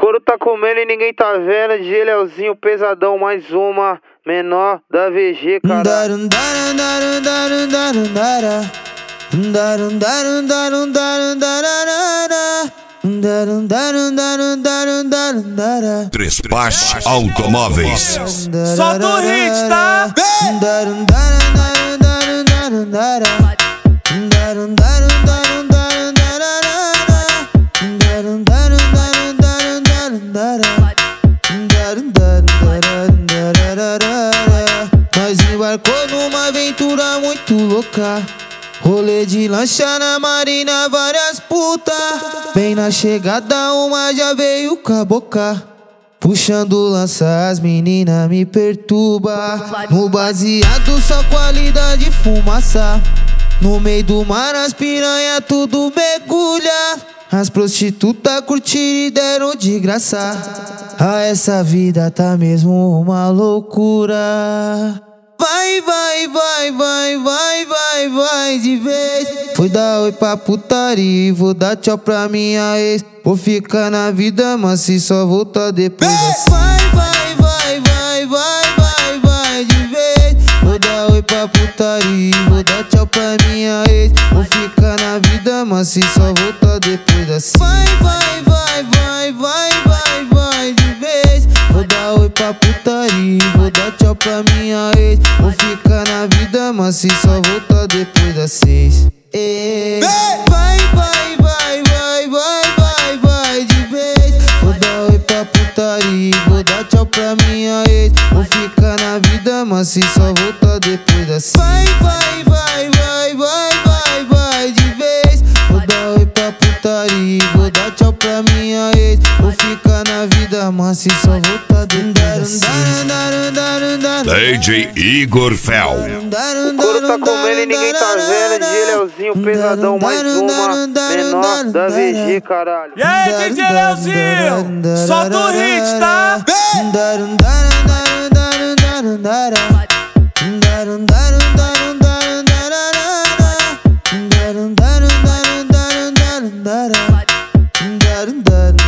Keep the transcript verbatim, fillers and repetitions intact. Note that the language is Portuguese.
couro tá comendo e ninguém tá vendo. D J Leozinho, pesadão, mais uma menor da V G, cara. Trespasse Automóveis. Solta o hit, tá? Nós embarcou numa aventura muito louca. Rolê de lancha na marina, várias puta. Bem na chegada uma já veio com a boca. Puxando lança, as meninas me perturba. No baseado só qualidade fumaça. No meio do mar as piranha tudo mergulha. As prostitutas curtiram e deram de graça. Ah, essa vida tá mesmo uma loucura. Vai, vai, vai, vai, vai, vai, vai de vez. Foi dar oi pra putaria e vou dar tchau pra minha ex. Vou ficar na vida, mas se só voltar depois assim. Vai, vai, vai, vai, vai, vai, vai de vez. Vou dar oi pra putaria e vou dar tchau pra minha ex. Vou ficar na vida, mas se só voltar depois assim. Vai, vai, vai, vai, vai, vai, vai de vez. Vou dar oi pra putaria, vou dar tchau pra minha ex. Vou ficar na vida, mas se só voltar depois das seis. Ei. Vai, vai, vai, vai, vai, vai, vai de vez. Vou dar oi pra putaria, vou dar tchau pra minha ex. Vou ficar na vida, mas se só voltar depois das seis. Vai, vai, vai, vai, vai, vai, vai de vez. Vou dar oi pra putaria, vou dar tchau pra minha ex. Vou ficar na vida, mas se só voltar depois das seis. D J Igor Fel. O couro tá comendo e ninguém tá vendo. D J Leozinho, pesadão, mais uma menor da V G, caralho. E aí, D J Leozinho, solta o hit, tá? Dun